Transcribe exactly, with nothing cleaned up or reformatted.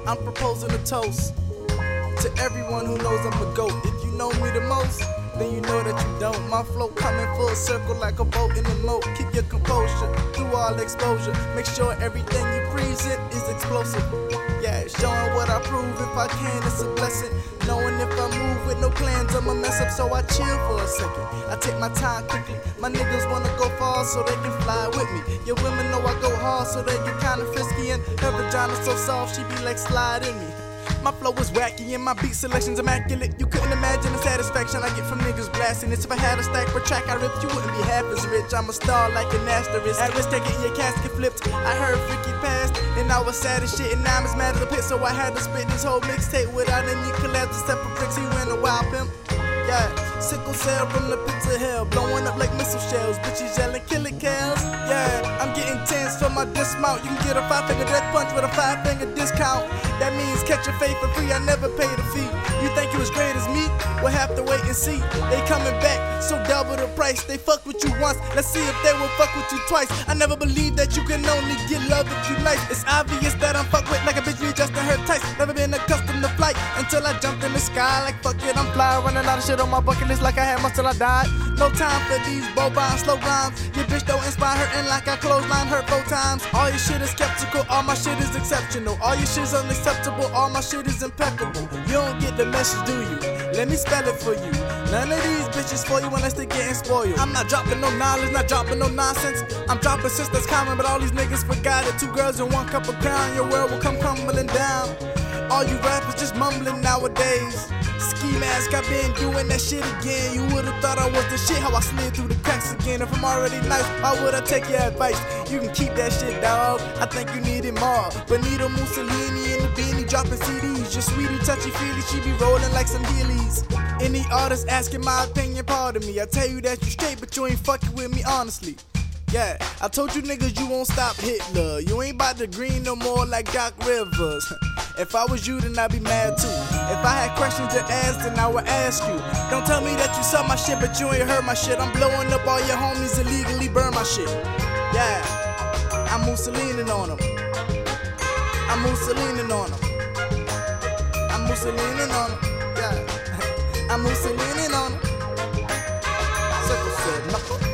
I'm proposing a toast to everyone who knows I'm a GOAT. If you know me the most, then you know that you don't. My flow coming full circle like a boat in the moat. Keep your composure through all exposure. Make sure everything you present is explosive. Yeah, showing what I prove. If I can, it's a blessing. Knowing if I move with no plans, I'ma mess up, so I chill for a second. I take my time quickly. My niggas wanna go far so they can fly with me. Your women know I go hard, so they get kinda frisky. And her vagina's so soft, she be like sliding me. My flow is wacky and my beat selection's immaculate. You couldn't imagine the satisfaction I get from niggas blasting this. If I had a stack per track I ripped, you wouldn't be half as rich. I'm a star like an asterisk. At risk taking your casket flipped. I heard Freaky passed and I was sad as shit, and now I'm as mad as a pit, so I had to spit this whole mixtape without any collabs except for bricks. He went a wild pimp. Yeah, sickle cell from the pits of hell, blowing up like missile shells. Bitches yelling, kill it, cows. Yeah, I'm getting tense for my dismount. You can get a five-finger death punch with a five-finger discount. That means catch a fade for free, I never paid a fee. You think you as great as me? We'll have to wait and see. They coming back, so double the price. They fucked with you once, let's see if they will fuck with you twice. I never believed that you can only get love if you nice. It's obvious that I'm fucked with like a bitch readjusting her tights. Never been accustomed to flight until I jumped in the sky. Like fuck it, I'm flying, running out of shit on my bucket list like I had much till I died. No time for these bovine slow rhymes. Your bitch don't inspire her, and like I clothesline her four times. All your shit is skeptical, all my shit is exceptional. All your shit's unacceptable, all my shit is impeccable. You don't get the message, do you? Let me spell it for you. None of these bitches for you unless they getting spoiled. I'm not dropping no knowledge, not dropping no nonsense. I'm dropping shit that's common, but all these niggas forgot it. Two girls and one cup of crown, your world will come crumbling down. All you rappers just mumbling nowadays. Ski mask, I've been doing that shit again. You would've thought I was the shit, how I slid through the cracks again. If I'm already nice, why would I take your advice? You can keep that shit, dog. I think you need it more. Benito Mussolini in the beanie, dropping C Ds. Your sweetie, touchy-feely, she be rolling like some Heelys. Any artist asking my opinion, pardon me. I tell you that you straight, but you ain't fucking with me honestly. Yeah, I told you niggas you won't stop Hitler. You ain't about to green no more like Doc Rivers. If I was you, then I'd be mad too. If I had questions to ask, then I would ask you. Don't tell me that you saw my shit, but you ain't heard my shit. I'm blowing up all your homies illegally, burn my shit. Yeah, I'm Mussolini on them. I'm Mussolini on them. I'm Mussolini on them. Yeah, I'm Mussolini on them. Circle said, no.